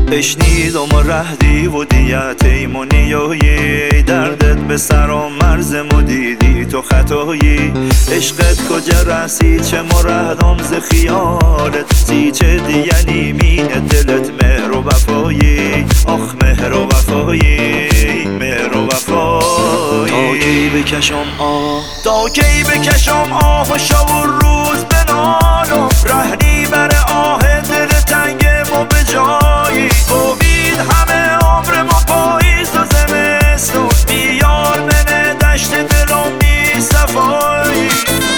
بشنیدم و رهدی و دیت ایمونیایی، دردت به سرام مرزم و دیدی تو خطایی. عشقت کجا رسید چه مرهدم ز خیالت، سی چه دیگه نیمینه دلت مهر و وفایی. آخ مهر و وفایی، مهر و وفایی. تا کی بکشم آه، تا کی بکشم آه و شب و روز بنالم، رهنی بر آه دل تنگم و به جایی. امید همه عمرم و پاییز و زمستون، بیار من دشت دلم بی صفایی.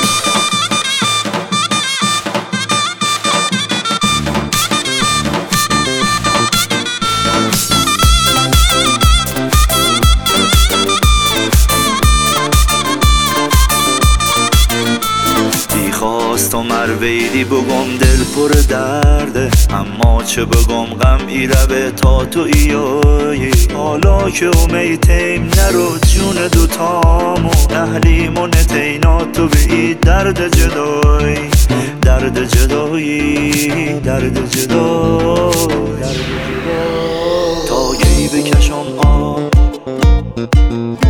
خواستم ویدی بگم دل پر درده، اما چه بگم غم ایره به تا تو ایایی. حالا که امیتیم نرو جون دوتامو، نهلیمو نتینا تو به ای درد جدایی. درد جدایی، درد جدایی. تا کی بکشم آه